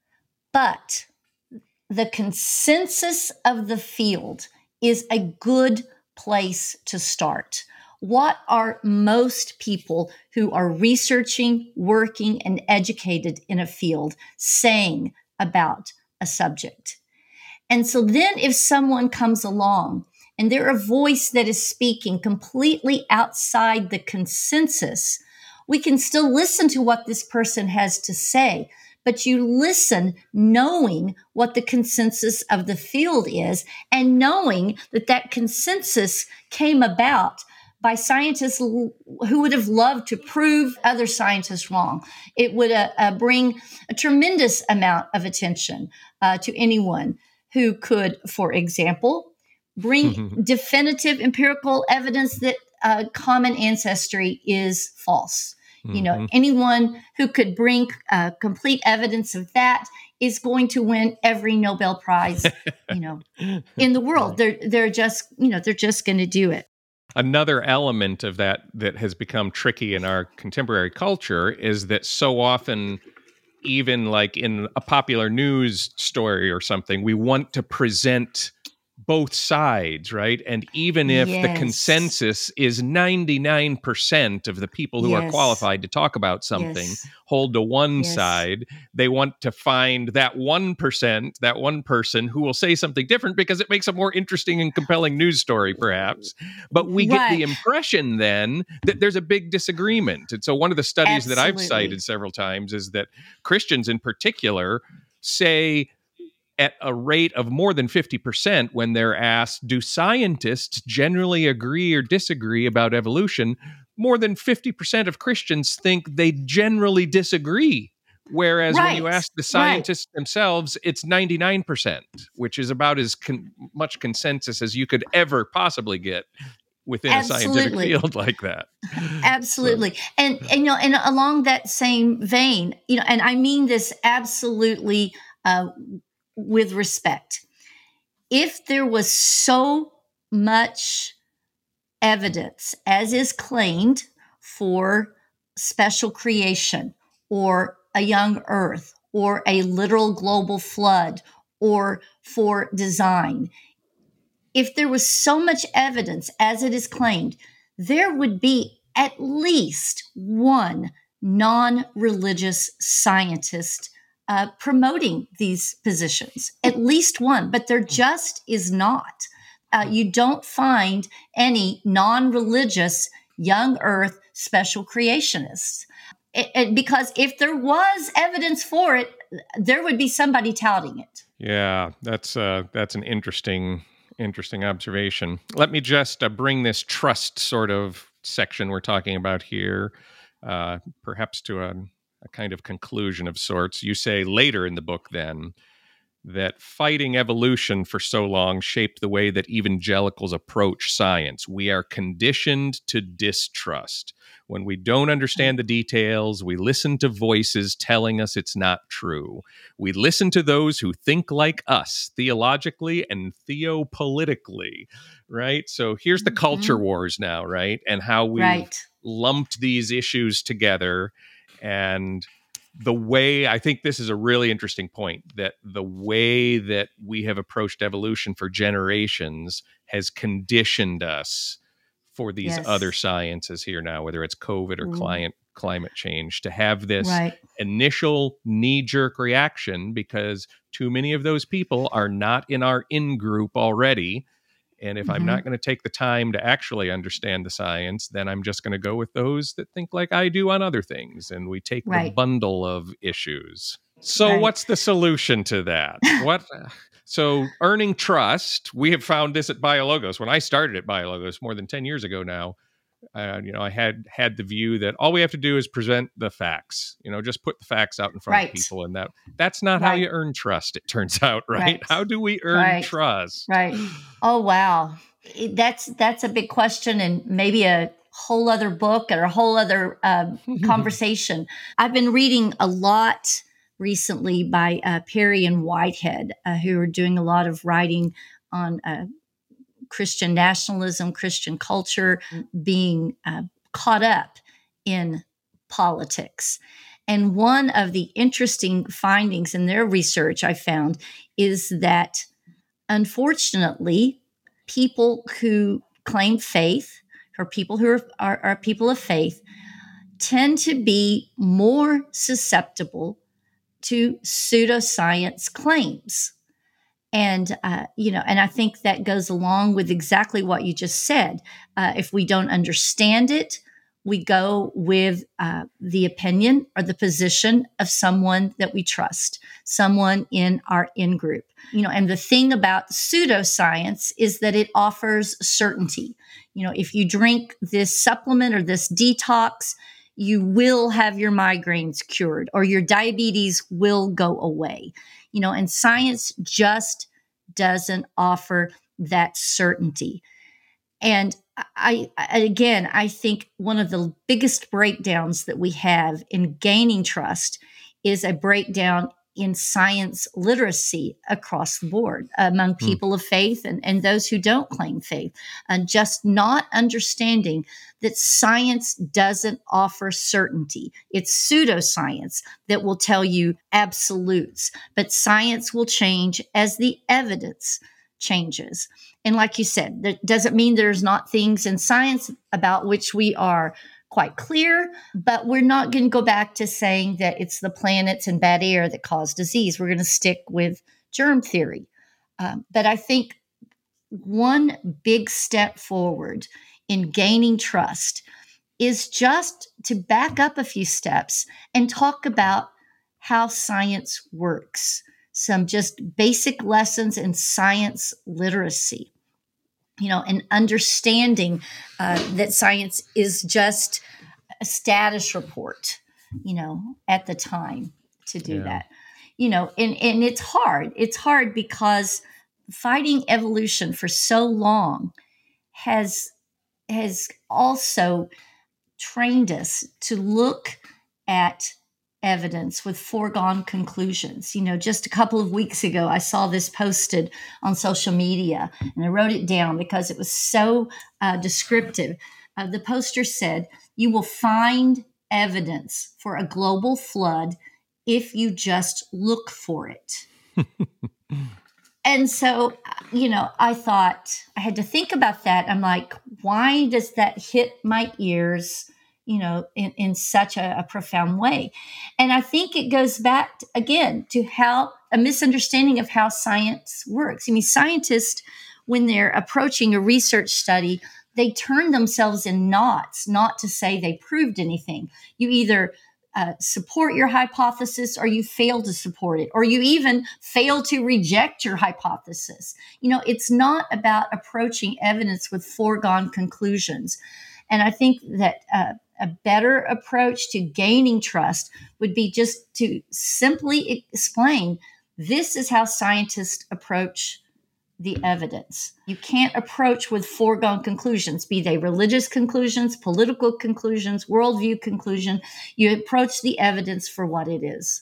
But the consensus of the field is a good place to start. What are most people who are researching, working, and educated in a field saying about a subject? And so then if someone comes along and they're a voice that is speaking completely outside the consensus, we can still listen to what this person has to say, but you listen knowing what the consensus of the field is and knowing that that consensus came about by scientists who would have loved to prove other scientists wrong. It would uh, uh, bring a tremendous amount of attention uh, to anyone who could, for example, bring definitive empirical evidence that uh, common ancestry is false. You know, mm-hmm. anyone who could bring uh, complete evidence of that is going to win every Nobel Prize, you know, in the world. They're they're just, you know, they're just going to do it. Another element of that that has become tricky in our contemporary culture is that so often, even like in a popular news story or something, we want to present both sides, right? And even if yes. the consensus is ninety-nine percent of the people who yes. are qualified to talk about something yes. hold to one yes. side, they want to find that one percent, that one person who will say something different because it makes a more interesting and compelling news story, perhaps. But we get right. the impression then that there's a big disagreement. And so one of the studies Absolutely. that I've cited several times is that Christians in particular say at a rate of more than fifty percent when they're asked, do scientists generally agree or disagree about evolution? More than fifty percent of Christians think they generally disagree. Whereas right. when you ask the scientists right. themselves, it's ninety-nine percent, which is about as con- much consensus as you could ever possibly get within Absolutely. a scientific field like that. Absolutely. So. And, and, you know, and along that same vein, you know, and I mean this absolutely uh, with respect. If there was so much evidence as is claimed for special creation or a young earth or a literal global flood or for design, if there was so much evidence as it is claimed, there would be at least one non-religious scientist Uh, promoting these positions, at least one, but there just is not. Uh, you don't find any non-religious young earth special creationists. It, it, because if there was evidence for it, there would be somebody touting it. Yeah, that's uh, that's an interesting, interesting observation. Let me just uh, bring this trust sort of section we're talking about here, uh, perhaps to a a kind of conclusion of sorts. You say later in the book then that fighting evolution for so long shaped the way that evangelicals approach science. We are conditioned to distrust. When we don't understand the details, we listen to voices telling us it's not true. We listen to those who think like us, theologically and theopolitically, right? So here's the mm-hmm. culture wars now, right? And how we've right. lumped these issues together. And the way, I think this is a really interesting point, that the way that we have approached evolution for generations has conditioned us for these yes. other sciences here now, whether it's COVID or climate, climate change, to have this right. initial knee-jerk reaction because too many of those people are not in our in-group already. And if mm-hmm. I'm not going to take the time to actually understand the science, then I'm just going to go with those that think like I do on other things. And we take right. the bundle of issues. So right. what's the solution to that? What? So earning trust, we have found this at BioLogos. When I started at BioLogos more than ten years ago now, uh, you know, I had had the view that all we have to do is present the facts, you know, just put the facts out in front right. of people. And that that's not right. how you earn trust, it turns out, right? right. How do we earn right. trust? Right. Oh, wow. That's, that's a big question and maybe a whole other book or a whole other uh, conversation. I've been reading a lot recently by uh, Perry and Whitehead, uh, who are doing a lot of writing on uh, Christian nationalism, Christian culture, being uh, caught up in politics. And one of the interesting findings in their research I found is that, unfortunately, people who claim faith, or people who are, are, are people of faith, tend to be more susceptible to pseudoscience claims. And, uh, you know, and I think that goes along with exactly what you just said. Uh, if we don't understand it, we go with uh, the opinion or the position of someone that we trust, someone in our in group. You know, and the thing about pseudoscience is that it offers certainty. You know, if you drink this supplement or this detox, you will have your migraines cured or your diabetes will go away. You know, and science just doesn't offer that certainty. And I, I, again, I think one of the biggest breakdowns that we have in gaining trust is a breakdown in science literacy across the board among people mm. of faith and, and those who don't claim faith, and just not understanding that science doesn't offer certainty. It's pseudoscience that will tell you absolutes, but science will change as the evidence changes. And like you said, that doesn't mean there's not things in science about which we are quite clear, but we're not going to go back to saying that it's the planets and bad air that cause disease. We're going to stick with germ theory. Um, but I think one big step forward in gaining trust is just to back up a few steps and talk about how science works. Some just basic lessons in science literacy, you know, and understanding uh, that science is just a status report, you know, at the time to do yeah. that, you know, and, and it's hard. It's hard because fighting evolution for so long has, has also trained us to look at evidence with foregone conclusions. You know, just a couple of weeks ago, I saw this posted on social media and I wrote it down because it was so uh, descriptive. Uh, the poster said, "You will find evidence for a global flood if you just look for it." And so, you know, I thought I had to think about that. I'm like, why does that hit my ears, you know, in, in such a, a profound way? And I think it goes back, to, again, to how a misunderstanding of how science works. I mean, scientists, when they're approaching a research study, they turn themselves in knots, not to say they proved anything. You either uh, support your hypothesis or you fail to support it, or you even fail to reject your hypothesis. You know, it's not about approaching evidence with foregone conclusions. And I think that uh, a better approach to gaining trust would be just to simply explain, this is how scientists approach the evidence. You can't approach with foregone conclusions, be they religious conclusions, political conclusions, worldview conclusion. You approach the evidence for what it is.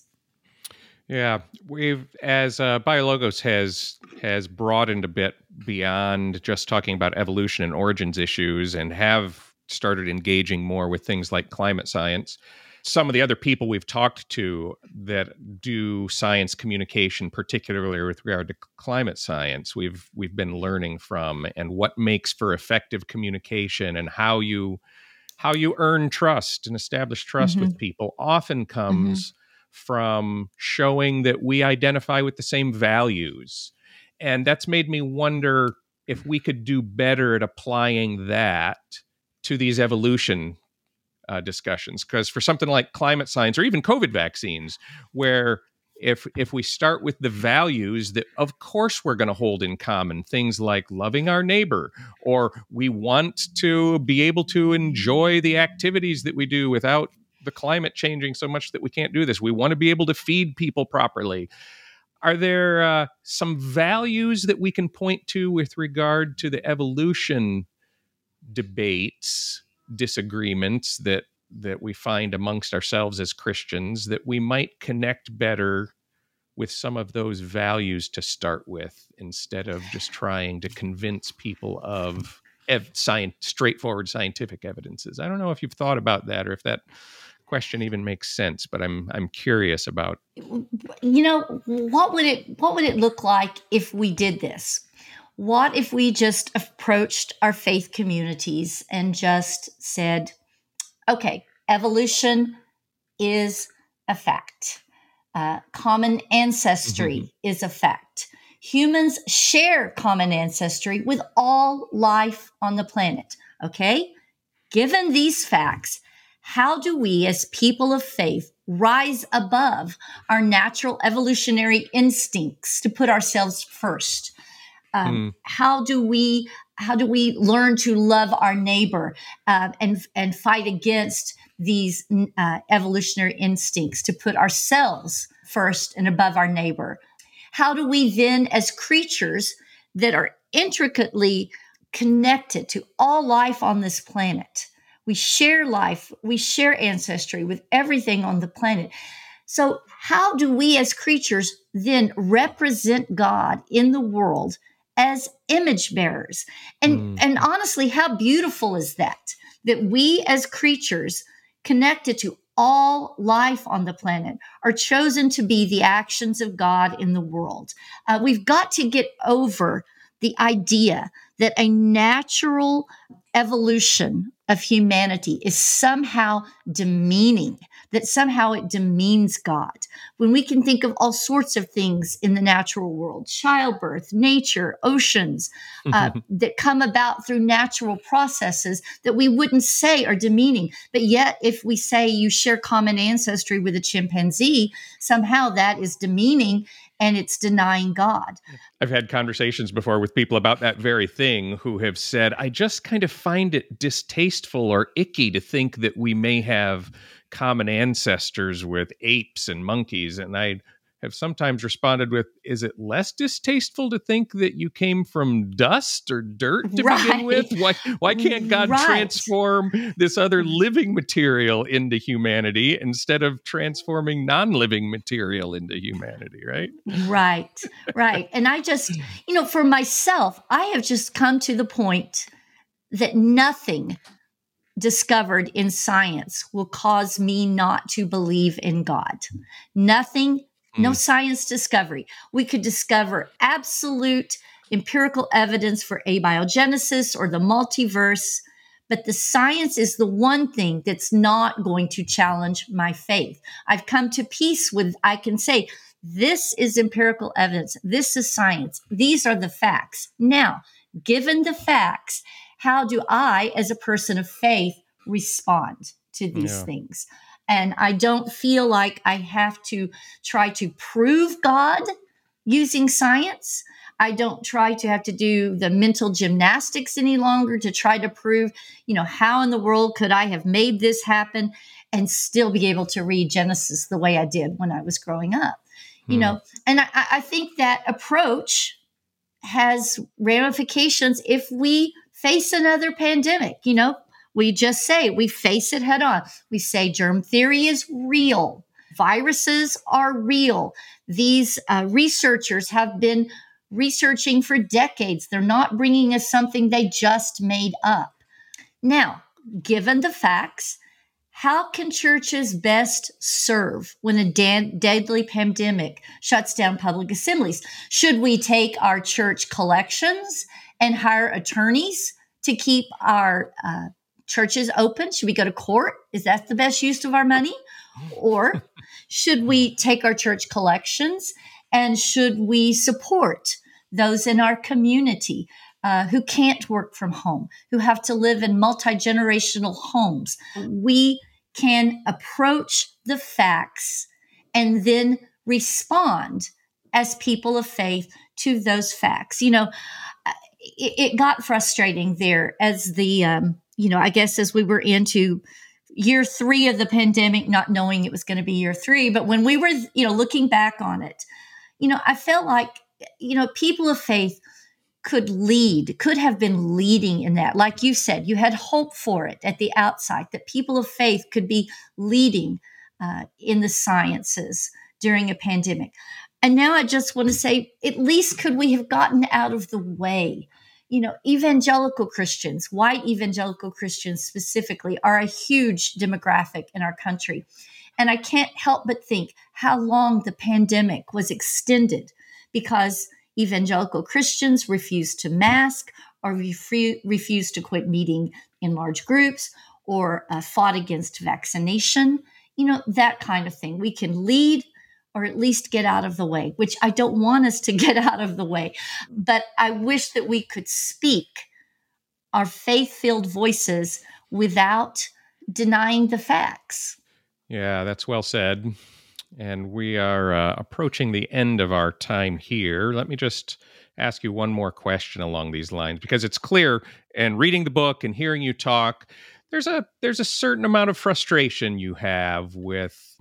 Yeah, we've as uh, BioLogos has has broadened a bit beyond just talking about evolution and origins issues, and have started engaging more with things like climate science. Some of the other people we've talked to that do science communication, particularly with regard to climate science, we've we've been learning from, and what makes for effective communication, and how you how you earn trust and establish trust mm-hmm. with people often comes mm-hmm. from showing that we identify with the same values. And that's made me wonder if we could do better at applying that to these evolution Uh, discussions, because for something like climate science or even COVID vaccines, where if if we start with the values that of course we're going to hold in common, things like loving our neighbor, or we want to be able to enjoy the activities that we do without the climate changing so much that we can't do this. We want to be able to feed people properly. Are there uh, some values that we can point to with regard to the evolution debates, disagreements that that we find amongst ourselves as Christians, that we might connect better with some of those values to start with, instead of just trying to convince people of ev- science, straightforward scientific evidences? I don't know if you've thought about that, or if that question even makes sense, but I'm I'm curious about. You know, what would it what would it look like if we did this? What if we just approached our faith communities and just said, okay, evolution is a fact. Uh, common ancestry mm-hmm. is a fact. Humans share common ancestry with all life on the planet, okay? Given these facts, how do we as people of faith rise above our natural evolutionary instincts to put ourselves first? Um, Mm. How do we how do we learn to love our neighbor uh, and and fight against these uh, evolutionary instincts to put ourselves first and above our neighbor? How do we then, as creatures that are intricately connected to all life on this planet, we share life, we share ancestry with everything on the planet. So how do we as creatures then represent God in the world as image bearers? And, Mm. and honestly, how beautiful is that? That we as creatures connected to all life on the planet are chosen to be the actions of God in the world. Uh, we've got to get over the idea that a natural evolution of humanity is somehow demeaning, that somehow it demeans God. When we can think of all sorts of things in the natural world, childbirth, nature, oceans, uh, that come about through natural processes that we wouldn't say are demeaning. But yet, if we say you share common ancestry with a chimpanzee, somehow that is demeaning and it's denying God. I've had conversations before with people about that very thing who have said, I just kind of find it distasteful or icky to think that we may have common ancestors with apes and monkeys. And I have sometimes responded with, is it less distasteful to think that you came from dust or dirt to Right. begin with? Why, why can't God Right. transform this other living material into humanity instead of transforming non-living material into humanity, right? Right, right. And I just, you know, for myself, I have just come to the point that nothing discovered in science will cause me not to believe in God. Nothing, no Mm. science discovery. We could discover absolute empirical evidence for abiogenesis or the multiverse, but the science is the one thing that's not going to challenge my faith. I've come to peace with, I can say, this is empirical evidence. This is science. These are the facts. Now, given the facts, how do I, as a person of faith, respond to these Yeah. things? And I don't feel like I have to try to prove God using science. I don't try to have to do the mental gymnastics any longer to try to prove, you know, how in the world could I have made this happen and still be able to read Genesis the way I did when I was growing up. You know, and I, I think that approach has ramifications if we face another pandemic. You know, we just say we face it head on. We say germ theory is real. Viruses are real. These uh, researchers have been researching for decades. They're not bringing us something they just made up. Now, given the facts, how can churches best serve when a de- deadly pandemic shuts down public assemblies? Should we take our church collections and hire attorneys to keep our uh, churches open? Should we go to court? Is that the best use of our money? Or should we take our church collections and should we support those in our community Uh, who can't work from home, who have to live in multi-generational homes? We can approach the facts and then respond as people of faith to those facts. You know, it, it got frustrating there as the, um, you know, I guess as we were into year three of the pandemic, not knowing it was going to be year three. But when we were, you know, looking back on it, you know, I felt like, you know, people of faith could lead, could have been leading in that. Like you said, you had hope for it at the outside, that people of faith could be leading uh, in the sciences during a pandemic. And now I just want to say, at least could we have gotten out of the way? You know, evangelical Christians, white evangelical Christians specifically, are a huge demographic in our country. And I can't help but think how long the pandemic was extended because evangelical Christians refused to mask or refu- refused to quit meeting in large groups or uh, fought against vaccination, you know, that kind of thing. We can lead or at least get out of the way, which I don't want us to get out of the way. But I wish that we could speak our faith-filled voices without denying the facts. Yeah, that's well said. And we are uh, approaching the end of our time here. Let me just ask you one more question along these lines, because it's clear, and reading the book and hearing you talk, there's a there's a certain amount of frustration you have with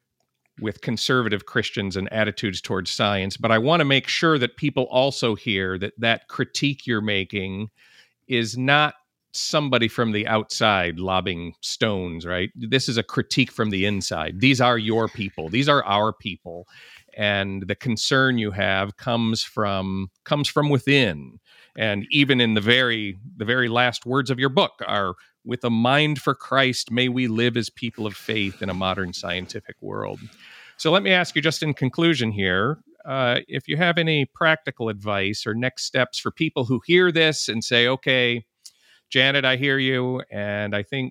with conservative Christians and attitudes towards science. But I want to make sure that people also hear that that critique you're making is not somebody from the outside lobbing stones, right? This is a critique from the inside. These are your people. These are our people. And the concern you have comes from comes from within. And even in the very the very last words of your book are, with a mind for Christ, may we live as people of faith in a modern scientific world. So let me ask you, just in conclusion here, uh, if you have any practical advice or next steps for people who hear this and say, okay, Janet, I hear you, and I think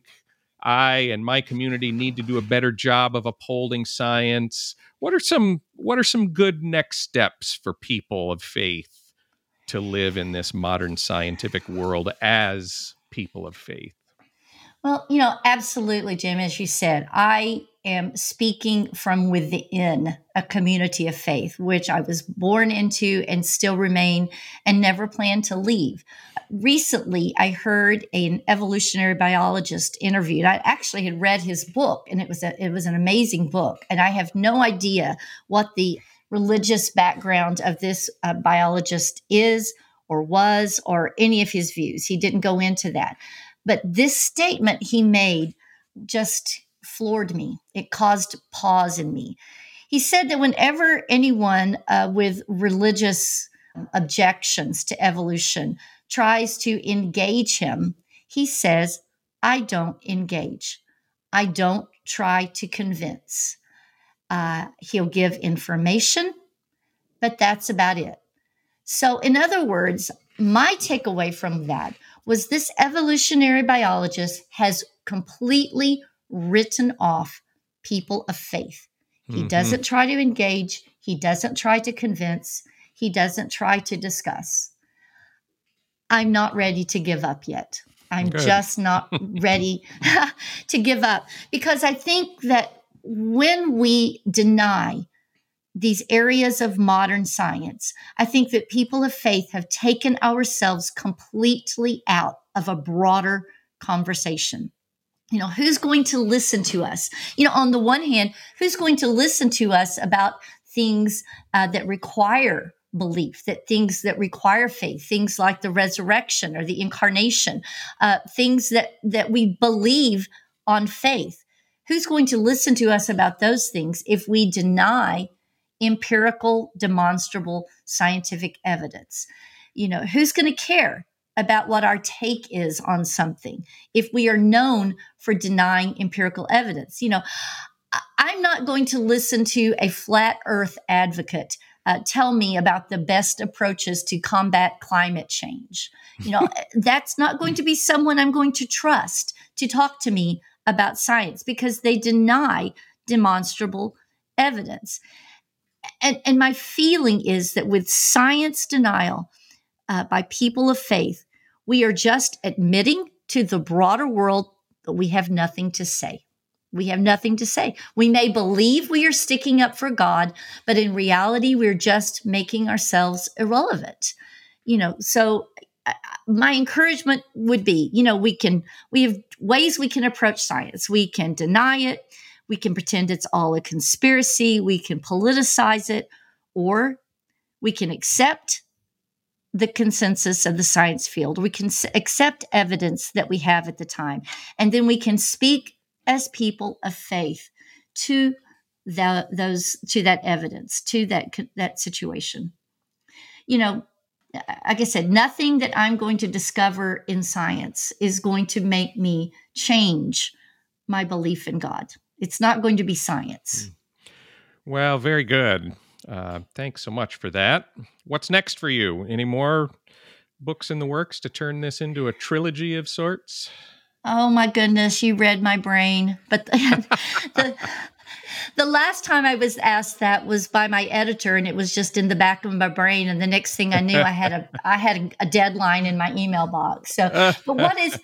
I and my community need to do a better job of upholding science. What are some what are some good next steps for people of faith to live in this modern scientific world as people of faith? Well, you know, absolutely, Jim. As you said, I am speaking from within a community of faith, which I was born into and still remain and never plan to leave. Recently, I heard an evolutionary biologist interviewed. I actually had read his book, and it was a, it was an amazing book. And I have no idea what the religious background of this uh, biologist is or was, or any of his views. He didn't go into that. But this statement he made just floored me. It caused pause in me. He said that whenever anyone uh, with religious objections to evolution tries to engage him, he says, I don't engage. I don't try to convince. Uh, he'll give information, but that's about it. So, in other words, my takeaway from that was this evolutionary biologist has completely written off people of faith. He mm-hmm. doesn't try to engage. He doesn't try to convince. He doesn't try to discuss. I'm not ready to give up yet. I'm Good. just not ready to give up, because I think that when we deny these areas of modern science, I think that people of faith have taken ourselves completely out of a broader conversation. You know, who's going to listen to us? You know, on the one hand, who's going to listen to us about things uh, that require belief, that things that require faith, things like the resurrection or the incarnation, uh, things that, that we believe on faith? Who's going to listen to us about those things if we deny empirical, demonstrable, scientific evidence? You know, who's going to care about what our take is on something if we are known for denying empirical evidence? You know, I'm not going to listen to a flat earth advocate uh, tell me about the best approaches to combat climate change. You know, that's not going to be someone I'm going to trust to talk to me about science, because they deny demonstrable evidence. And, and my feeling is that with science denial uh, by people of faith, we are just admitting to the broader world that we have nothing to say. We have nothing to say. We may believe we are sticking up for God, but in reality, we're just making ourselves irrelevant. You know, so uh, my encouragement would be, you know, we can, we have ways we can approach science. We can deny it. We can pretend it's all a conspiracy. We can politicize it, or we can accept the consensus of the science field. We can accept evidence that we have at the time. And then we can speak as people of faith to the, those, to that evidence, to that, that situation. You know, like I said, nothing that I'm going to discover in science is going to make me change my belief in God. It's not going to be science. Well, very good. Uh, thanks so much for that. What's next for you? Any more books in the works to turn this into a trilogy of sorts? Oh my goodness, you read my brain. But the, the The last time I was asked that was by my editor, and it was just in the back of my brain. And the next thing I knew, I had a I had a, a deadline in my email box. So, but what is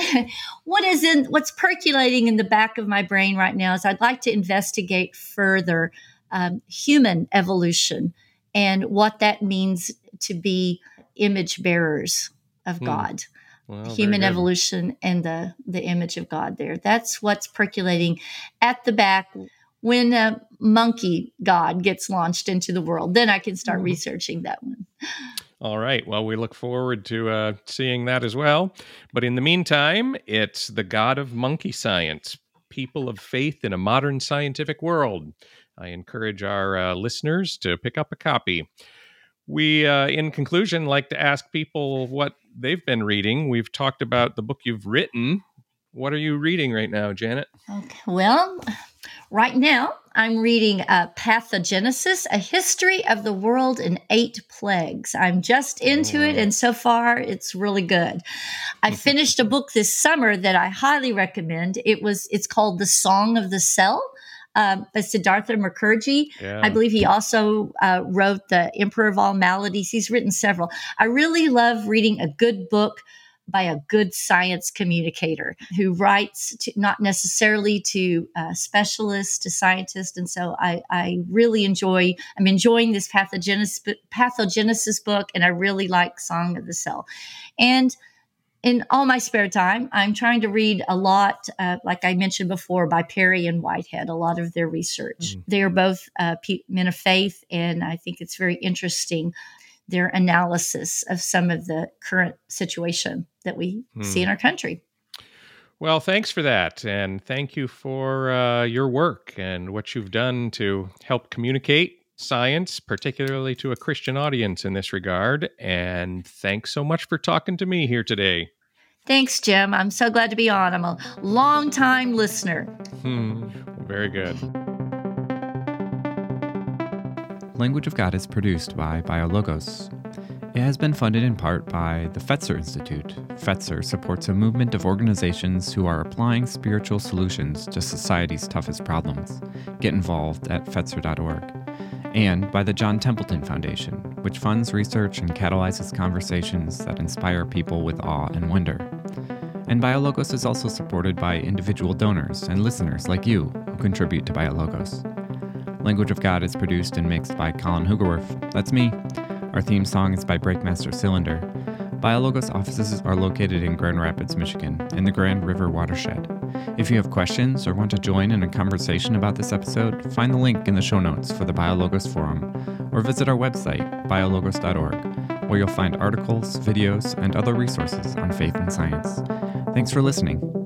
what is in what's percolating in the back of my brain right now is I'd like to investigate further um, human evolution and what that means to be image bearers of Hmm. God. Well, very Human good. evolution and the the image of God there. That's what's percolating at the back when a monkey God gets launched into the world. Then I can start Mhm. researching that one. All right. Well, we look forward to uh, seeing that as well. But in the meantime, it's The God of Monkey Science, People of Faith in a Modern Scientific World. I encourage our uh, listeners to pick up a copy. We, uh, in conclusion, like to ask people what they've been reading. We've talked about the book you've written. What are you reading right now, Janet? Okay. Well, right now I'm reading uh, Pathogenesis, A History of the World in Eight Plagues. I'm just into Oh, it, wow. and so far it's really good. I finished a book this summer that I highly recommend. It was it's called The Song of the Cell um, by Siddhartha Mukherjee. Yeah. I believe he also uh, wrote The Emperor of All Maladies. He's written several. I really love reading a good book by a good science communicator who writes to, not necessarily to uh, specialists, to scientists. And so I, I really enjoy, I'm enjoying this pathogenesis, pathogenesis book, and I really like Song of the Cell. And in all my spare time, I'm trying to read a lot, uh, like I mentioned before, by Perry and Whitehead, a lot of their research. Mm. They are both uh, pe- men of faith, and I think it's very interesting, their analysis of some of the current situation that we Hmm. see in our country. Well, thanks for that. And thank you for uh, your work and what you've done to help communicate science, particularly to a Christian audience in this regard. And thanks so much for talking to me here today. Thanks, Jim. I'm so glad to be on. I'm a long-time listener. Hmm. Very good. Language of God is produced by BioLogos. It has been funded in part by the Fetzer Institute. Fetzer supports a movement of organizations who are applying spiritual solutions to society's toughest problems. Get involved at fetzer dot org. And by the John Templeton Foundation, which funds research and catalyzes conversations that inspire people with awe and wonder. And BioLogos is also supported by individual donors and listeners like you who contribute to BioLogos. Language of God is produced and mixed by Colin Hugerworth. That's me. Our theme song is by Breakmaster Cylinder. BioLogos offices are located in Grand Rapids, Michigan, in the Grand River watershed. If you have questions or want to join in a conversation about this episode, find the link in the show notes for the BioLogos forum, or visit our website, biologos dot org, where you'll find articles, videos, and other resources on faith and science. Thanks for listening.